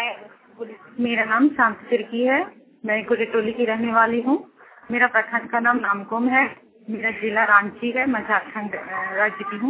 मेरा नाम शांति तिर्की है। मैं कुरेटोली की रहने वाली हूँ। मेरा प्रखंड का नाम नामकुम है। मेरा जिला रांची है। मैं झारखंड राज्य की हूँ।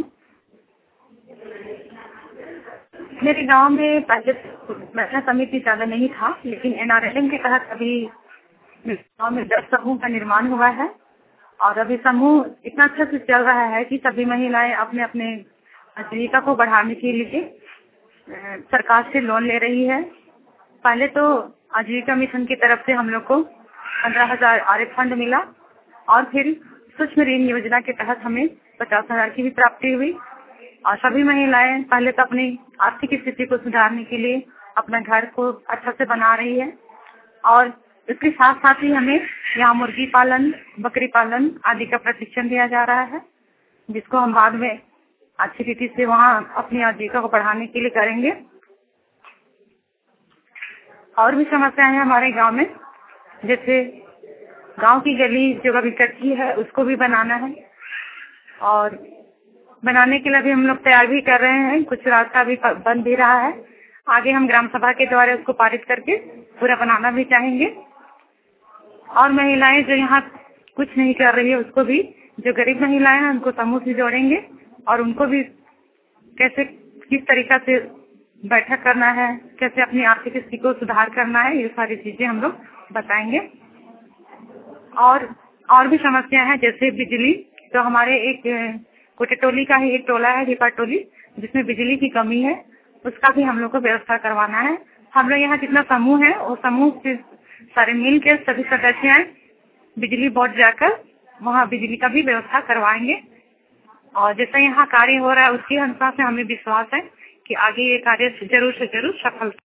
मेरे गांव में पहले महिला समिति ज्यादा नहीं था, लेकिन NRLM के तहत अभी गांव में 10 समूह का निर्माण हुआ है और अभी समूह इतना अच्छा से चल रहा है कि सभी महिलाएं अपने अपने आजीविका को बढ़ाने के लिए सरकार से लोन ले रही है। पहले तो आजीविका मिशन की तरफ से हम लोग को 15,000 RF फंड मिला और फिर सूक्ष्म ऋण योजना के तहत हमें 50,000 की भी प्राप्ति हुई। और सभी महिलाएं पहले तो अपनी आर्थिक स्थिति को सुधारने के लिए अपना घर को अच्छा से बना रही है और इसके साथ साथ ही हमें यहाँ मुर्गी पालन, बकरी पालन आदि का प्रशिक्षण दिया जा रहा है, जिसको हम बाद में अच्छी रीति से वहाँ अपनी आजीविका को बढ़ाने के लिए करेंगे। और भी समस्याएं हैं हमारे गांव में, जैसे गांव की गली जो अभी कच्ची है उसको भी बनाना है और बनाने के लिए अभी हम लोग तैयार भी कर रहे हैं। कुछ रास्ता भी बन भी रहा है। आगे हम ग्राम सभा के द्वारा उसको पारित करके पूरा बनाना भी चाहेंगे। और महिलाएं जो यहाँ कुछ नहीं कर रही है उसको भी, जो गरीब महिलाएं हैं उनको समूह से जोड़ेंगे और उनको भी कैसे किस तरीका से बैठक करना है, कैसे अपनी आर्थिक स्थिति को सुधार करना है, ये सारी चीजें हम लोग बताएंगे। और भी समस्या है, जैसे बिजली। तो हमारे एक कुटेटोली का ही एक टोला है हिपाटोली, जिसमें बिजली की कमी है, उसका भी हम लोग को व्यवस्था करवाना है। हम लोग यहाँ जितना समूह है वो समूह से सारे मिल के सभी सदस्य बिजली बोर्ड जाकर वहाँ बिजली का भी व्यवस्था करवाएंगे। और जैसा यहाँ कार्य हो रहा है उसके अनुसार से हमें विश्वास है कि आगे ये कार्य जरूर से जरूर सफल